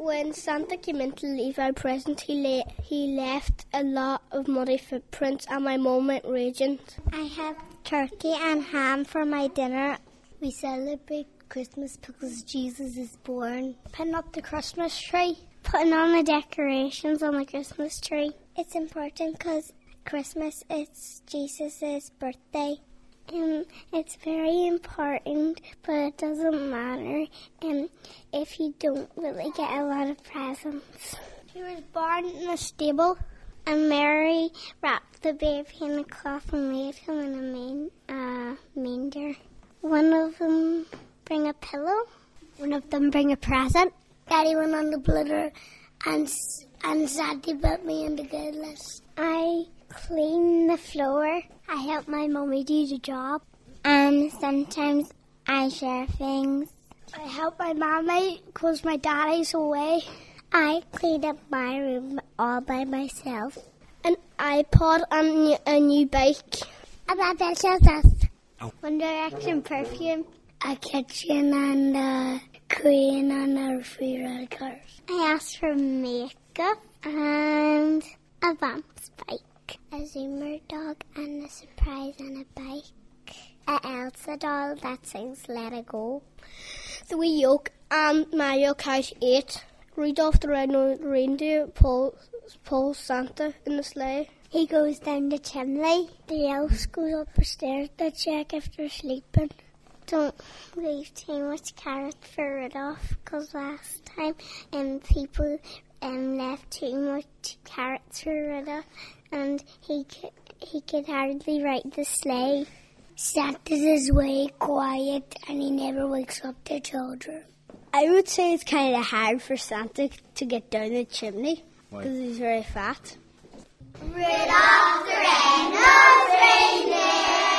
When Santa came in to leave our present, he left a lot of muddy footprints and my mum went raging. I have turkey and ham for my dinner. We celebrate Christmas because Jesus is born. Putting up the Christmas tree. Putting on the decorations on the Christmas tree. It's important because Christmas is Jesus' birthday. It's very important, but it doesn't matter if you don't really get a lot of presents. He was born in a stable, and Mary wrapped the baby in a cloth and laid him in a manger. One of them bring a pillow. One of them bring a present. Daddy went on the blitter and Sandy put me in the good list. I clean the floor. I help my mummy do the job. Sometimes I share things. I help my mommy because my daddy's away. I clean up my room all by myself. An iPod and a new bike. One Direction perfume. A kitchen and a crane and a refrigerator cars. I asked for makeup and a vamp's bike. A Zoomer dog and a surprise and a bike. A Elsa doll that sings Let It Go. The wee yoke and Mario Kart 8. Rudolph the Red-Nosed Reindeer pulls Santa in the sleigh. He goes down the chimney. The elves go up the stairs to check if they're sleeping. Don't leave too much carrot for Rudolph, because last time people left too much carrots for Rudolph and he could hardly ride the sleigh. Santa's way quiet and he never wakes up the children. I would say it's kind of hard for Santa to get down the chimney because he's very fat. Rudolph the Red-Nosed Reindeer